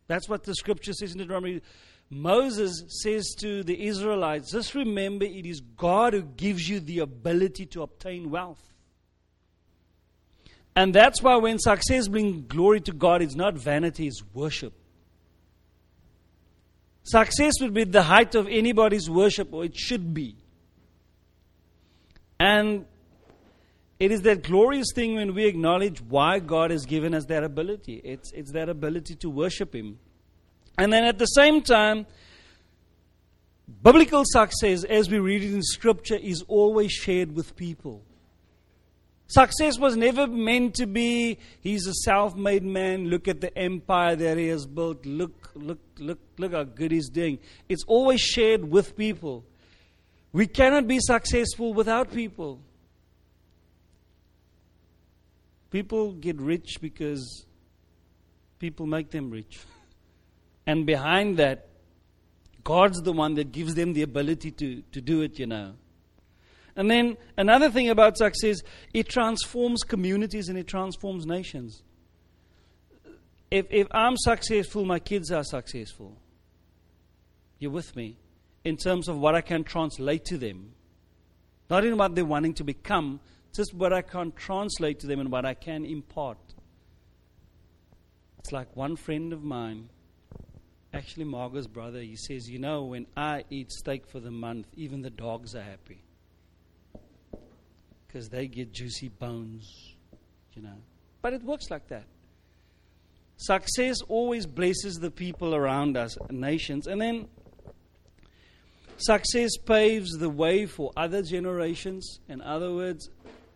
That's what the scripture says in Deuteronomy. Moses says to the Israelites, just remember it is God who gives you the ability to obtain wealth. And that's why when success brings glory to God, it's not vanity, it's worship. Success would be the height of anybody's worship, or it should be. And it is that glorious thing when we acknowledge why God has given us that ability. It's that ability to worship Him. And then at the same time, biblical success, as we read it in Scripture, is always shared with people. Success was never meant to be, he's a self-made man, look at the empire that he has built, look how good he's doing. It's always shared with people. We cannot be successful without people. People get rich because people make them rich. And behind that, God's the one that gives them the ability to do it, you know. And then another thing about success, it transforms communities and it transforms nations. If I'm successful, my kids are successful. You're with me? In terms of what I can translate to them. Not in what they're wanting to become, just what I can translate to them and what I can impart. It's like one friend of mine, actually Margot's brother, he says, you know, when I eat steak for the month, even the dogs are happy. Because they get juicy bones, you know. But it works like that. Success always blesses the people around us, nations. And then success paves the way for other generations. In other words,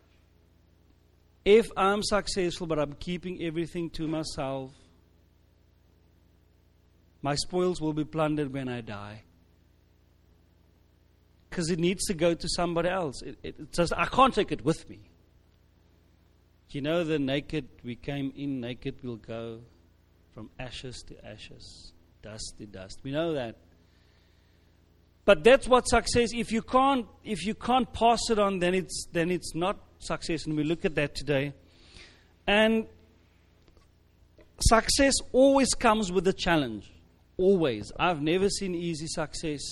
if I'm successful but I'm keeping everything to myself, my spoils will be plundered when I die. Because it needs to go to somebody else. It just, I can't take it with me. You know, the naked, we came in naked, we'll go from ashes to ashes, dust to dust. We know that. But that's what success. If you can't pass it on, then it's not success. And we look at that today. And success always comes with a challenge. Always. I've never seen easy success.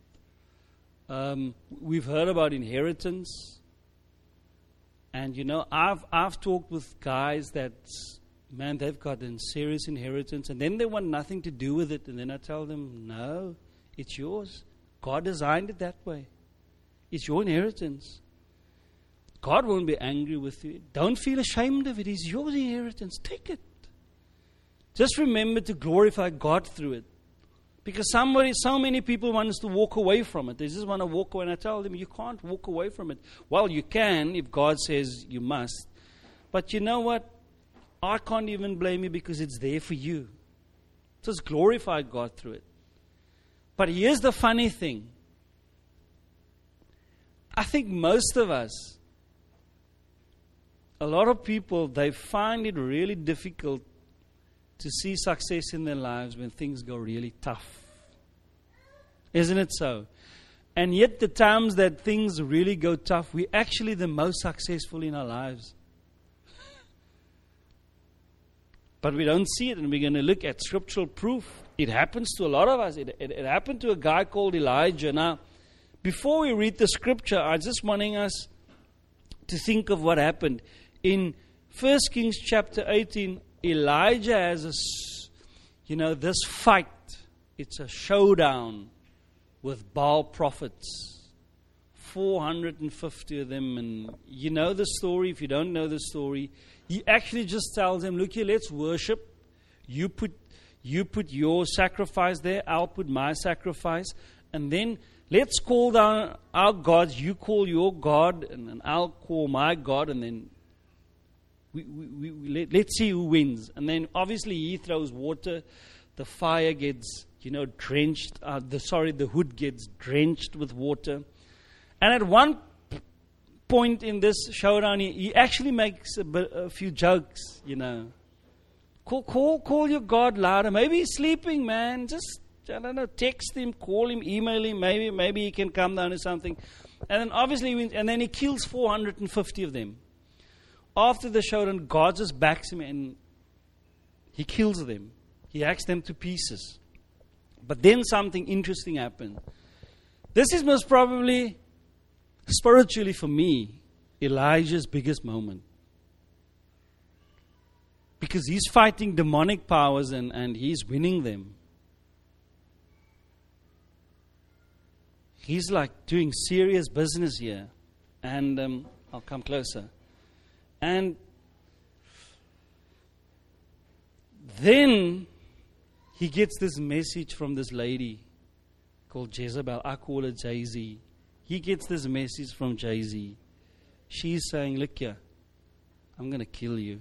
We've heard about inheritance. And you know, I've talked with guys that, man, they've got a serious inheritance, and then they want nothing to do with it. And then I tell them, no, it's yours. God designed it that way. It's your inheritance. God won't be angry with you. Don't feel ashamed of it. It's your inheritance. Take it. Just remember to glorify God through it. Because so many people want us to walk away from it. They just want to walk away, and I tell them, you can't walk away from it. Well, you can if God says you must. But you know what? I can't even blame you because it's there for you. Just glorify God through it. But here's the funny thing. I think most of us, a lot of people, they find it really difficult to see success in their lives when things go really tough. Isn't it so? And yet the times that things really go tough, we're actually the most successful in our lives. But we don't see it, and we're going to look at scriptural proof. It happens to a lot of us. It happened to a guy called Elijah. Now, before we read the scripture, I'm just wanting us to think of what happened. In 1 Kings chapter 18, Elijah has this fight. It's a showdown with Baal prophets. 450 of them. And you know the story. If you don't know the story, he actually just tells them, look here, let's worship. You put your sacrifice there. I'll put my sacrifice. And then let's call down our gods. You call your God, and I'll call my God. And then let's see who wins. And then obviously he throws water. The fire gets, drenched. The wood gets drenched with water. And at one point in this showdown, he actually makes a few jokes, Call your God louder. Maybe he's sleeping, man. Just, text him, call him, email him. Maybe he can come down or something. And then obviously, and then he kills 450 of them. After the showdown, God just backs him and he kills them. He hacks them to pieces. But then something interesting happened. This is most probably, spiritually for me, Elijah's biggest moment. Because he's fighting demonic powers and he's winning them. He's like doing serious business here. And I'll come closer. And then he gets this message from this lady called Jezebel. I call her Jay-Z. He gets this message from Jay-Z. She's saying, look here, I'm going to kill you.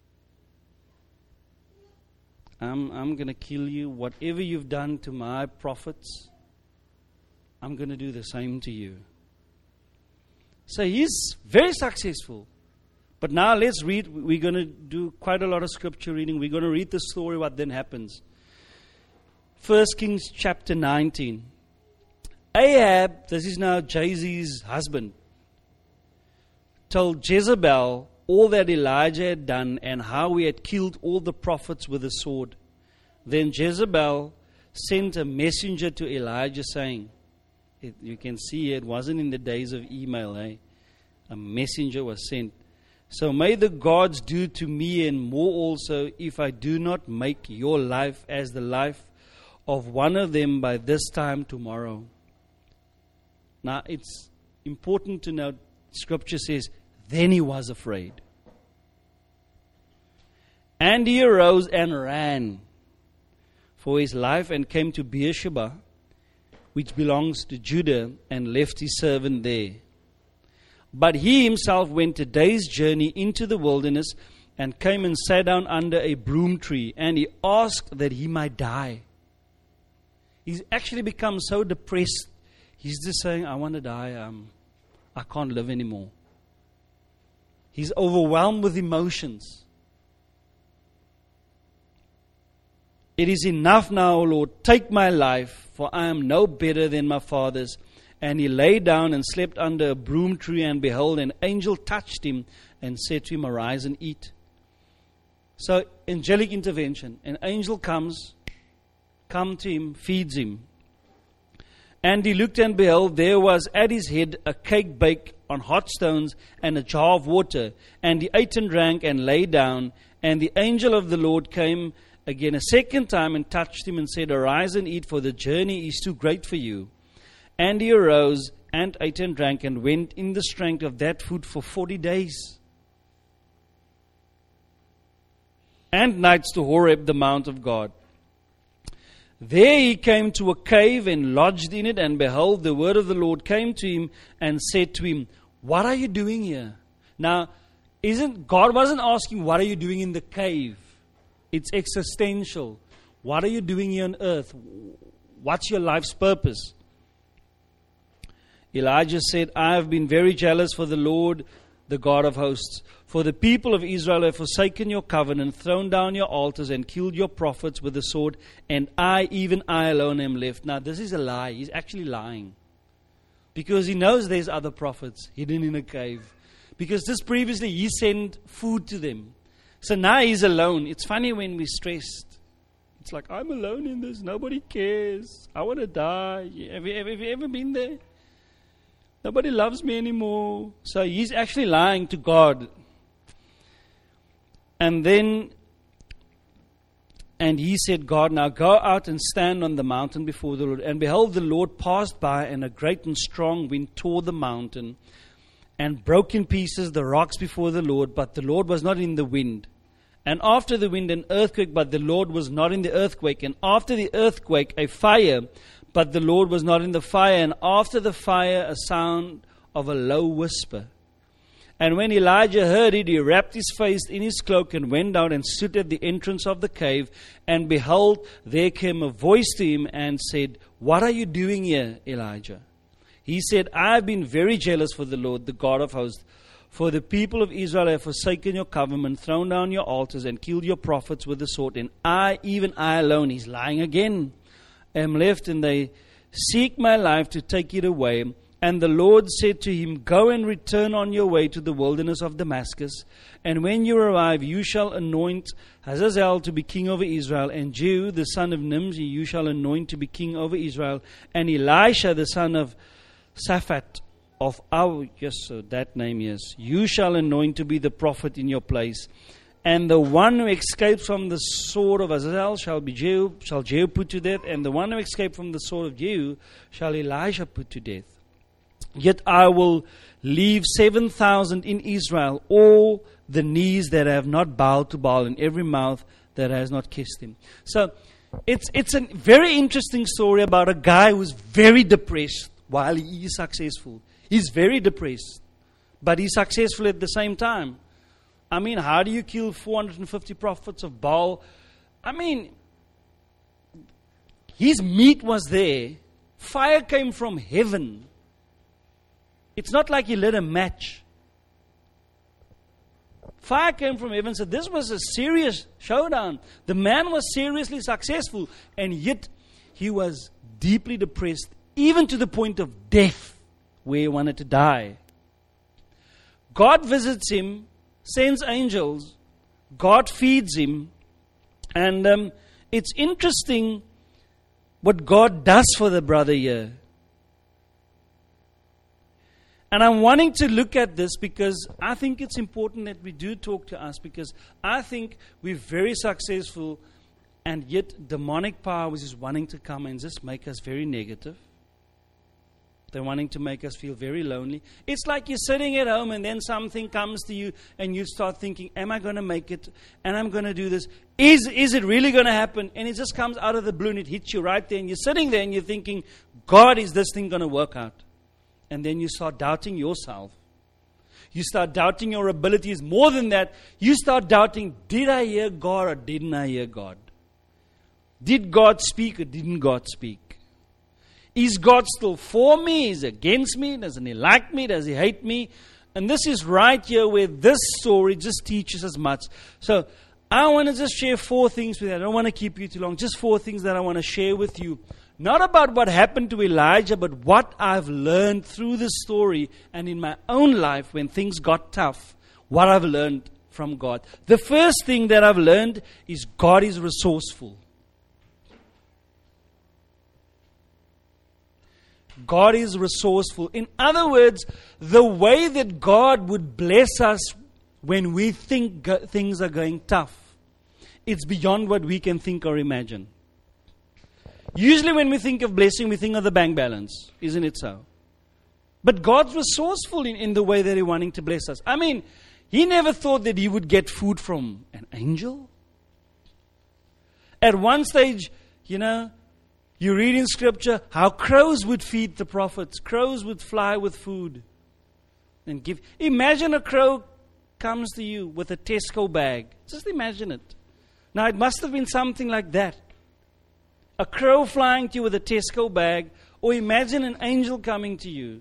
I'm going to kill you. Whatever you've done to my prophets, I'm going to do the same to you. So he's very successful. But now let's read. We're going to do quite a lot of scripture reading. We're going to read the story, what then happens. 1 Kings chapter 19. Ahab, this is now Jay-Z's husband, told Jezebel all that Elijah had done and how he had killed all the prophets with a sword. Then Jezebel sent a messenger to Elijah saying, you can see it wasn't in the days of email, a messenger was sent. So may the gods do to me and more also if I do not make your life as the life of one of them by this time tomorrow. Now it's important to note, Scripture says, then he was afraid. And he arose and ran for his life and came to Beersheba, which belongs to Judah, and left his servant there. But he himself went a day's journey into the wilderness and came and sat down under a broom tree, and he asked that he might die. He's actually become so depressed. He's just saying, I want to die. I can't live anymore. He's overwhelmed with emotions. It is enough now, O Lord, take my life, for I am no better than my fathers. And he lay down and slept under a broom tree, and behold, an angel touched him and said to him, arise and eat. So, angelic intervention. An angel comes to him, feeds him. And he looked, and behold, there was at his head a cake baked on hot stones and a jar of water. And he ate and drank and lay down. And the angel of the Lord came again a second time and touched him and said, arise and eat, for the journey is too great for you. And he arose and ate and drank and went in the strength of that food for 40 days. And nights to Horeb, the mount of God. There he came to a cave and lodged in it, and behold, the word of the Lord came to him and said to him, what are you doing here? Now, God wasn't asking, what are you doing in the cave? It's existential. What are you doing here on earth? What's your life's purpose? Elijah said, I have been very jealous for the Lord, the God of hosts. For the people of Israel have forsaken your covenant, thrown down your altars, and killed your prophets with the sword, and even I alone am left. Now, this is a lie. He's actually lying. Because he knows there's other prophets hidden in a cave. Because just previously, he sent food to them. So now he's alone. It's funny when we're stressed. It's like, I'm alone in this. Nobody cares. I want to die. Have you ever been there? Nobody loves me anymore. So he's actually lying to God. And he said, God, now go out and stand on the mountain before the Lord. And behold, the Lord passed by, and a great and strong wind tore the mountain and broke in pieces the rocks before the Lord. But the Lord was not in the wind. And after the wind, an earthquake, but the Lord was not in the earthquake. And after the earthquake, a fire, but the Lord was not in the fire. And after the fire, a sound of a low whisper. And when Elijah heard it, he wrapped his face in his cloak and went out and stood at the entrance of the cave. And behold, there came a voice to him and said, what are you doing here, Elijah? He said, I have been very jealous for the Lord, the God of hosts. For the people of Israel have forsaken your covenant, thrown down your altars, and killed your prophets with the sword. And even I alone, he's lying again, am left, and they seek my life to take it away. And the Lord said to him, Go and return on your way to the wilderness of Damascus, and when you arrive, you shall anoint Hazazel to be king over Israel, and Jehu the son of Nimshi you shall anoint to be king over Israel, and Elisha the son of Shaphat of our, yes, so that name, yes, you shall anoint to be the prophet in your place. And the one who escapes from the sword of Hazael shall Jehu put to death, and the one who escaped from the sword of Jehu shall Elisha put to death. Yet I will leave 7,000 in Israel, all the knees that have not bowed to Baal, and every mouth that has not kissed him. So it's a very interesting story about a guy who's very depressed while he is successful. He's very depressed, but he's successful at the same time. I mean, how do you kill 450 prophets of Baal? I mean, his meat was there. Fire came from heaven. It's not like he lit a match. Fire came from heaven. So this was a serious showdown. The man was seriously successful, and yet he was deeply depressed, even to the point of death, where he wanted to die. God visits him, sends angels, God feeds him, and it's interesting what God does for the brother here. And I'm wanting to look at this because I think it's important that we do talk to us, because I think we're very successful, and yet demonic powers is wanting to come and just make us very negative. They're wanting to make us feel very lonely. It's like you're sitting at home and then something comes to you and you start thinking, am I going to make it? And I'm going to do this. Is it really going to happen? And it just comes out of the blue and it hits you right there. And you're sitting there and you're thinking, God, is this thing going to work out? And then you start doubting yourself. You start doubting your abilities. More than that, you start doubting, did I hear God or didn't I hear God? Did God speak or didn't God speak? Is God still for me? Is he against me? Doesn't he like me? Does he hate me? And this is right here where this story just teaches us much. So I want to just share 4 things with you. I don't want to keep you too long. Just 4 things that I want to share with you. Not about what happened to Elijah, but what I've learned through this story and in my own life when things got tough. What I've learned from God. The first thing that I've learned is God is resourceful. God is resourceful. In other words, the way that God would bless us when we think things are going tough, it's beyond what we can think or imagine. Usually when we think of blessing, we think of the bank balance. Isn't it so? But God's resourceful in the way that He's wanting to bless us. I mean, He never thought that He would get food from an angel. At one stage, you read in Scripture how crows would feed the prophets. Crows would fly with food and give. Imagine a crow comes to you with a Tesco bag. Just imagine it. Now, it must have been something like that. A crow flying to you with a Tesco bag, or imagine an angel coming to you.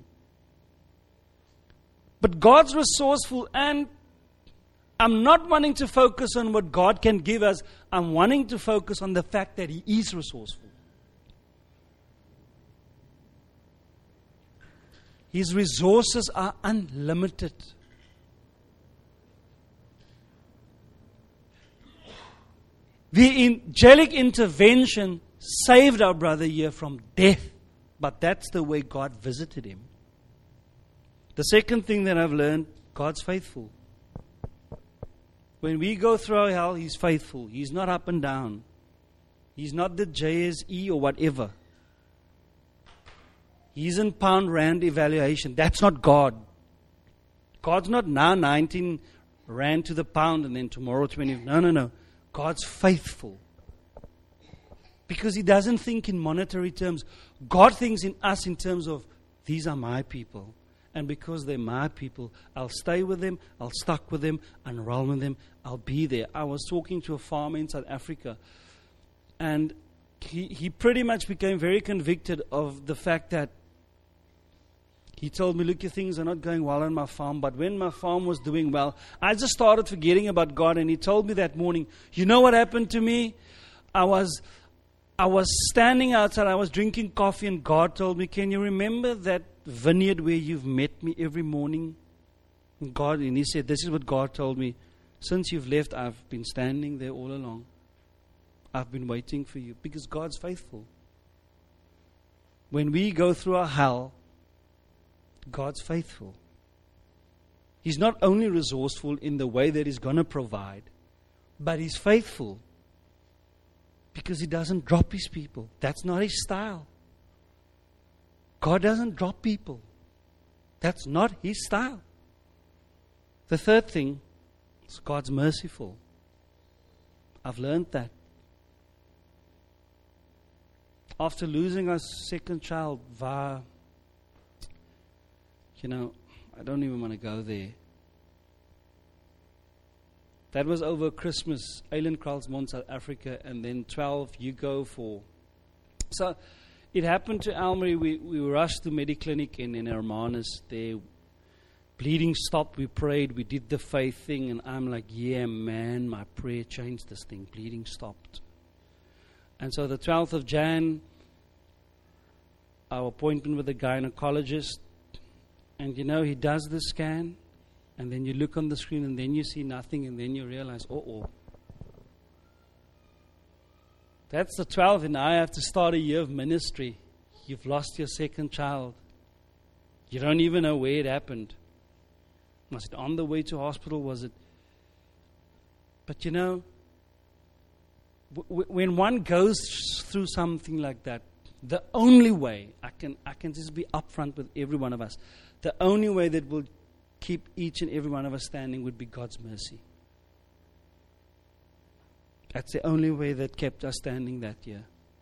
But God's resourceful, and I'm not wanting to focus on what God can give us. I'm wanting to focus on the fact that He is resourceful. His resources are unlimited. The angelic intervention saved our brother here from death. But that's the way God visited him. The second thing that I've learned, God's faithful. When we go through our hell, He's faithful. He's not up and down. He's not the JSE or whatever. He isn't pound rand evaluation. That's not God. God's not now 19 rand to the pound and then tomorrow 20. No. God's faithful. Because He doesn't think in monetary terms. God thinks in us in terms of, these are my people. And because they're my people, I'll stay with them, I'll stuck with them, enroll with them, I'll be there. I was talking to a farmer in South Africa, and he pretty much became very convicted of the fact that he told me, look, your things are not going well on my farm, but when my farm was doing well, I just started forgetting about God. And he told me that morning, you know what happened to me? I was standing outside, I was drinking coffee, and God told me, can you remember that vineyard where you've met me every morning? And he said, this is what God told me. Since you've left, I've been standing there all along. I've been waiting for you, because God's faithful. When we go through our hell, God's faithful. He's not only resourceful in the way that He's going to provide, but He's faithful because He doesn't drop His people. That's not His style. God doesn't drop people. That's not His style. The third thing is God's merciful. I've learned that. After losing our second child, I don't even want to go there. That was over Christmas, Eilandkraalsmond, South Africa, and then 12 you go for. So it happened to Almarie. We were rushed to Mediclinic in Hermanus. There, bleeding stopped. We prayed. We did the faith thing, and I'm like, yeah, man, my prayer changed this thing. Bleeding stopped. And so the 12th of Jan, our appointment with the gynecologist, and he does the scan, and then you look on the screen, and then you see nothing, and then you realize, that's the 12th, and I have to start a year of ministry. You've lost your second child. You don't even know where it happened. Was it on the way to hospital? Was it? But when one goes through something like that, the only way, I can just be upfront with every one of us, the only way that will keep each and every one of us standing would be God's mercy. That's the only way that kept us standing that year.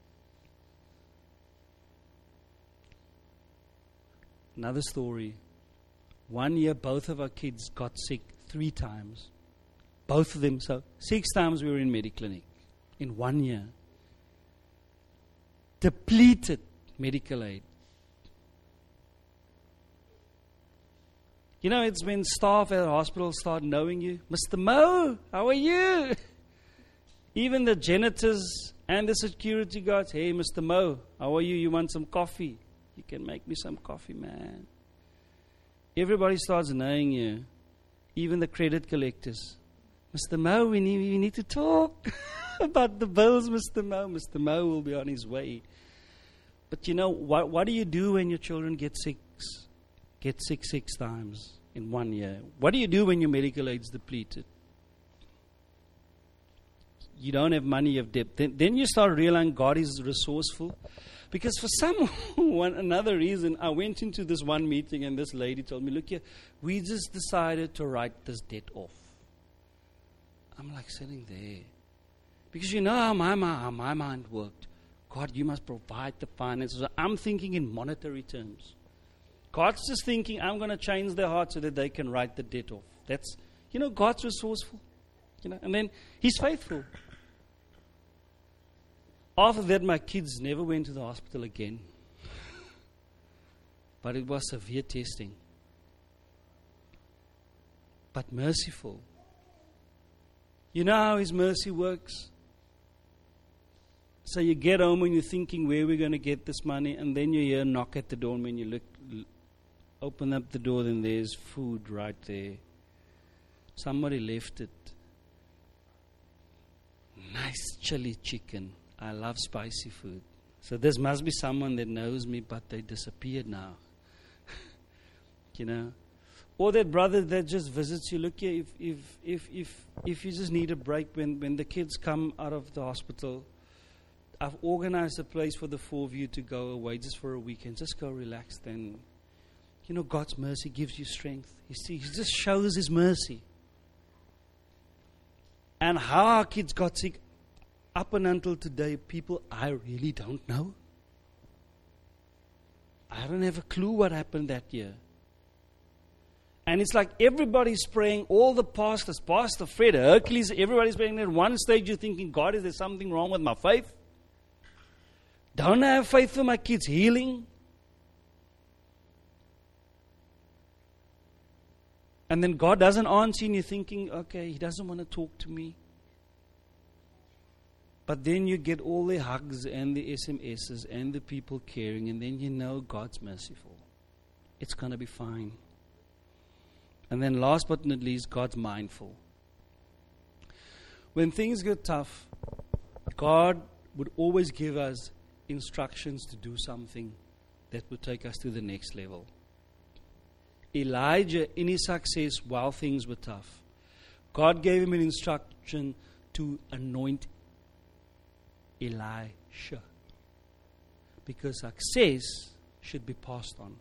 Another story. One year, both of our kids got sick 3 times. Both of them. So 6 times we were in Mediclinic in 1 year. Depleted medical aid. It's when staff at the hospital start knowing you. Mr. Mo, how are you? Even the janitors and the security guards. Hey, Mr. Mo, how are you? You want some coffee? You can make me some coffee, man. Everybody starts knowing you. Even the credit collectors. Mr. Mo, we need to talk about the bills, Mr. Mo. Mr. Mo will be on his way. But what do you do when your children get sick 6 times in 1 year? What do you do when your medical aid's depleted? You don't have money, you have debt. Then you start realizing God is resourceful. Because for another reason, I went into this one meeting and this lady told me, look here, we just decided to write this debt off. I'm like sitting there. Because how my mind worked. God, you must provide the finances. I'm thinking in monetary terms. God's just thinking, I'm going to change their heart so that they can write the debt off. That's, God's resourceful. And then He's faithful. After that, my kids never went to the hospital again. But it was severe testing. But merciful. You know how His mercy works? So you get home and you're thinking, where are we going to get this money? And then you hear a knock at the door, and when you open up the door, then there's food right there. Somebody left it. Nice chili chicken. I love spicy food. So this must be someone that knows me, but they disappeared now. Or that brother that just visits you. Look here, if you just need a break when the kids come out of the hospital, I've organized a place for the 4 of you to go away just for a weekend. Just go relax. Then, God's mercy gives you strength. He just shows His mercy. And how our kids got sick, up and until today, people, I really don't know. I don't have a clue what happened that year. And it's like everybody's praying, all the pastors, Pastor Fred, Hercules, everybody's praying. At one stage you're thinking, God, is there something wrong with my faith? Don't I have faith for my kids' healing? And then God doesn't answer, and you're thinking, okay, He doesn't want to talk to me. But then you get all the hugs and the SMSs and the people caring, and then God's merciful. It's going to be fine. And then last but not least, God's mindful. When things get tough, God would always give us instructions to do something that would take us to the next level. Elijah, in his success while things were tough, God gave him an instruction to anoint Elisha. Because success should be passed on.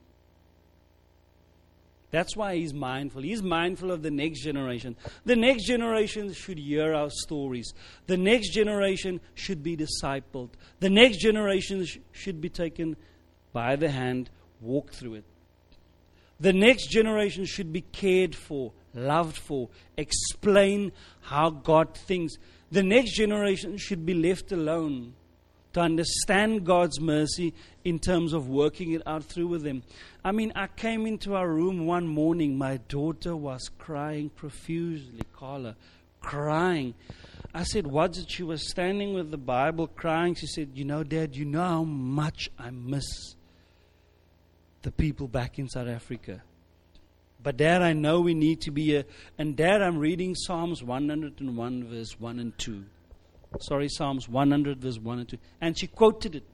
That's why he's mindful. He's mindful of the next generation. The next generation should hear our stories. The next generation should be discipled. The next generation should be taken by the hand, walk through it. The next generation should be cared for, loved for, explain how God thinks. The next generation should be left alone to understand God's mercy in terms of working it out through with them. I mean, I came into our room one morning. My daughter was crying profusely, Carla, crying. I said, what's it? She was standing with the Bible crying. She said, Dad, you know how much I miss the people back in South Africa. But Dad, I know we need to be here. And Dad, I'm reading Psalms 101 verse 1 and 2. Psalms 100 verse 1 and 2. And she quoted it.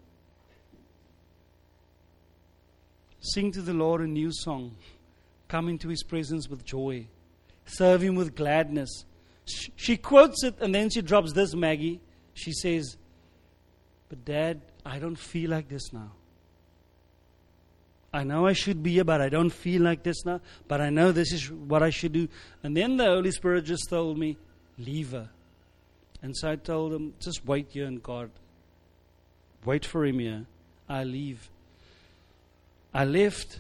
Sing to the Lord a new song. Come into His presence with joy. Serve Him with gladness. She quotes it and then she drops this, Maggie. She says, but Dad, I don't feel like this now. I know I should be here, but I don't feel like this now. But I know this is what I should do. And then the Holy Spirit just told me, leave her. And so I told him, just wait here in God. Wait for Him here. I leave. I left.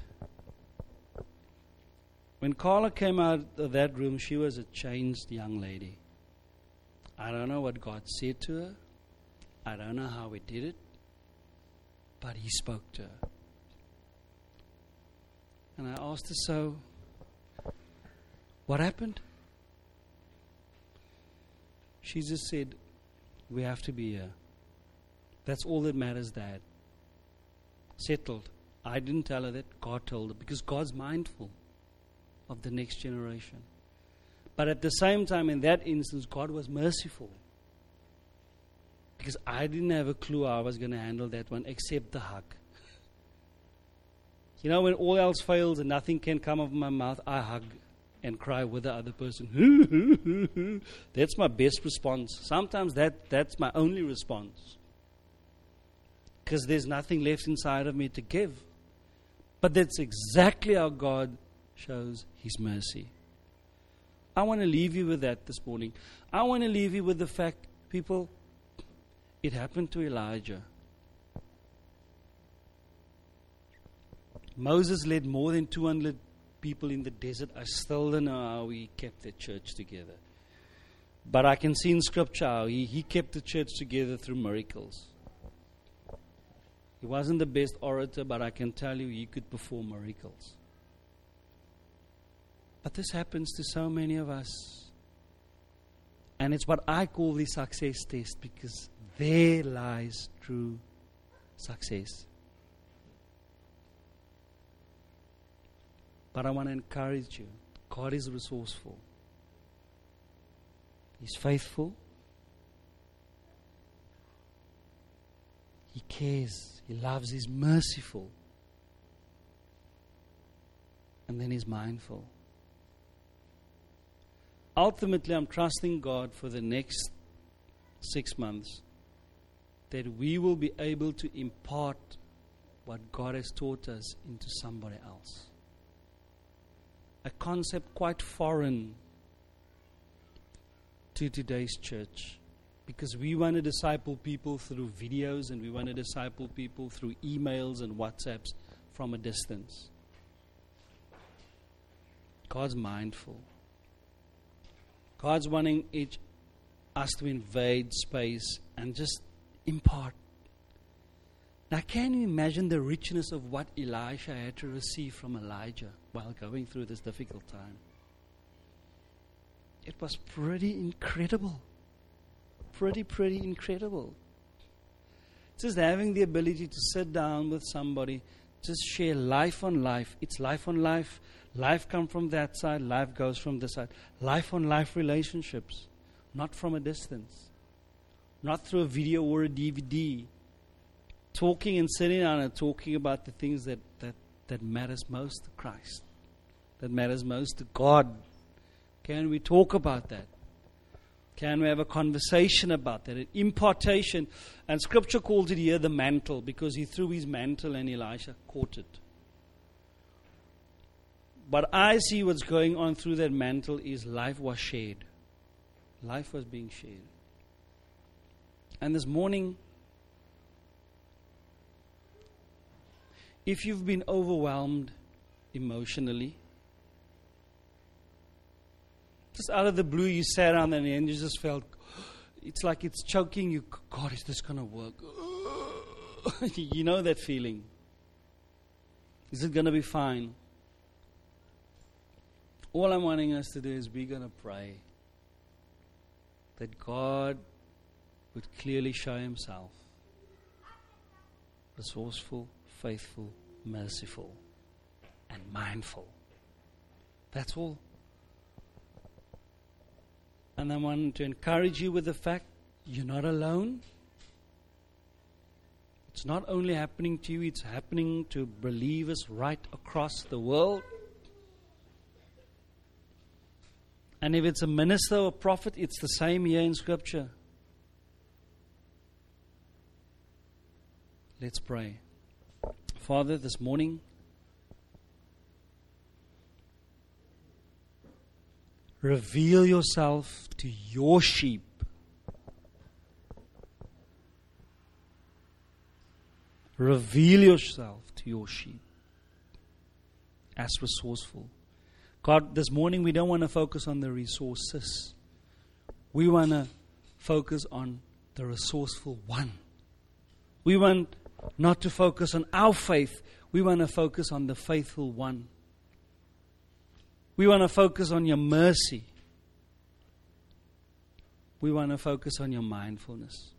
When Carla came out of that room, she was a changed young lady. I don't know what God said to her. I don't know how He did it. But He spoke to her. And I asked her, so, what happened? She just said, we have to be here. That's all that matters, Dad. Settled. I didn't tell her that. God told her. Because God's mindful of the next generation. But at the same time, in that instance, God was merciful. Because I didn't have a clue how I was going to handle that one except the hug. When all else fails and nothing can come out of my mouth, I hug and cry with the other person. That's my best response. Sometimes that's my only response. Because there's nothing left inside of me to give. But that's exactly how God shows His mercy. I want to leave you with that this morning. I want to leave you with the fact, people, it happened to Elijah. Moses led more than 200 people in the desert. I still don't know how he kept the church together. But I can see in Scripture how he kept the church together through miracles. He wasn't the best orator, but I can tell you he could perform miracles. But this happens to so many of us. And it's what I call the success test, because there lies true success. But I want to encourage you. God is resourceful. He's faithful. He cares. He loves. He's merciful. And then He's mindful. Ultimately, I'm trusting God for the next 6 months that we will be able to impart what God has taught us into somebody else. A concept quite foreign to today's church, because we want to disciple people through videos and we want to disciple people through emails and WhatsApps from a distance. God's mindful. God's wanting us to invade space and just impart. Now, can you imagine the richness of what Elisha had to receive from Elijah while going through this difficult time? It was pretty incredible. Pretty incredible. Just having the ability to sit down with somebody, just share life on life. It's life on life. Life comes from that side. Life goes from this side. Life on life relationships. Not from a distance. Not through a video or a DVD. Talking and sitting down and talking about the things that matters most to Christ. That matters most to God. Can we talk about that? Can we have a conversation about that? An impartation. And Scripture calls it here the mantle, because he threw his mantle and Elisha caught it. But I see what's going on through that mantle is life was shared. Life was being shared. And this morning, if you've been overwhelmed emotionally, just out of the blue, you sat down and you just felt, it's like it's choking you. God, is this going to work? You know that feeling. Is it going to be fine? All I'm wanting us to do is we're going to pray that God would clearly show himself resourceful, faithful, merciful, and mindful. That's all. And I want to encourage you with the fact you're not alone. It's not only happening to you, it's happening to believers right across the world. And if it's a minister or prophet, it's the same here in Scripture. Let's pray. Father, this morning, reveal yourself to your sheep. Reveal yourself to your sheep as resourceful. God, this morning we don't want to focus on the resources. We want to focus on the resourceful one. We want not to focus on our faith. We want to focus on the faithful one. We want to focus on your mercy. We want to focus on your mindfulness.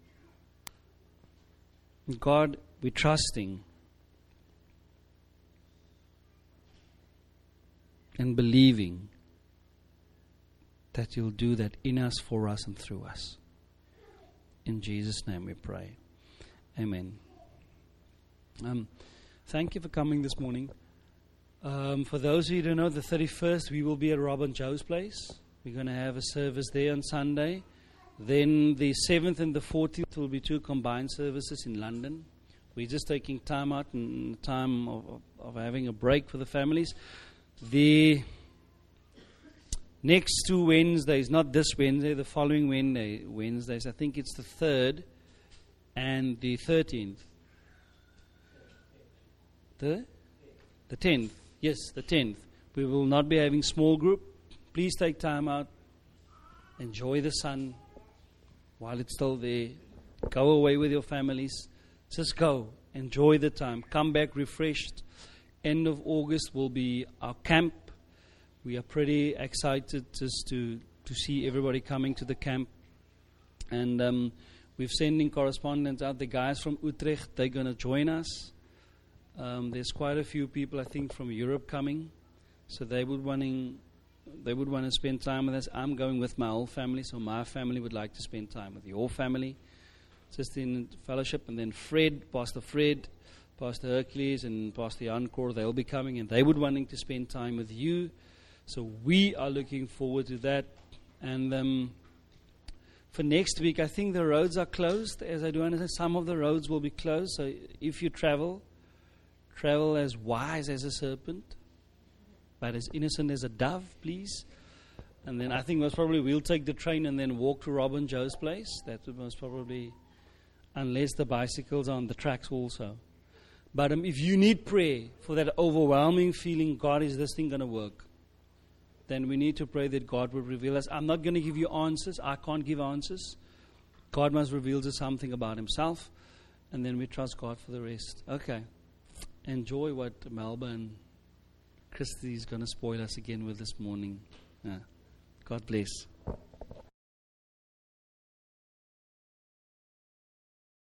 God, we're trusting and believing that you'll do that in us, for us, and through us. In Jesus' name we pray. Amen. Thank you for coming this morning. For those of you who don't know, the 31st we will be at Rob and Joe's place. We're going to have a service there on Sunday. Then the 7th and the 14th will be 2 combined services in London. We're just taking time out and time of having a break for the families. The next 2 Wednesdays, not this Wednesday, the following Wednesdays, I think it's the 3rd and the 13th. The 10th. Yes, the 10th. We will not be having small group. Please take time out. Enjoy the sun while it's still there. Go away with your families. Just go. Enjoy the time. Come back refreshed. End of August will be our camp. We are pretty excited just to see everybody coming to the camp. And we're sending correspondents out. The guys from Utrecht, they're going to join us. There's quite a few people, I think, from Europe coming. So they would want to spend time with us. I'm going with my whole family, so my family would like to spend time with your family, just in fellowship. And then Pastor Fred, Pastor Hercules, and Pastor Jankor, they'll be coming, and they would wanting to spend time with you. So we are looking forward to that. And for next week, I think the roads are closed. As I do understand, some of the roads will be closed. So if you travel as wise as a serpent, but as innocent as a dove, please. And then I think most probably we'll take the train and then walk to Rob and Joe's place. That would most probably, unless the bicycles are on the tracks also. But if you need prayer for that overwhelming feeling, God, is this thing going to work? Then we need to pray that God will reveal us. I'm not going to give you answers. I can't give answers. God must reveal us something about himself. And then we trust God for the rest. Okay. Enjoy what Melba and Christy is going to spoil us again with this morning. God bless.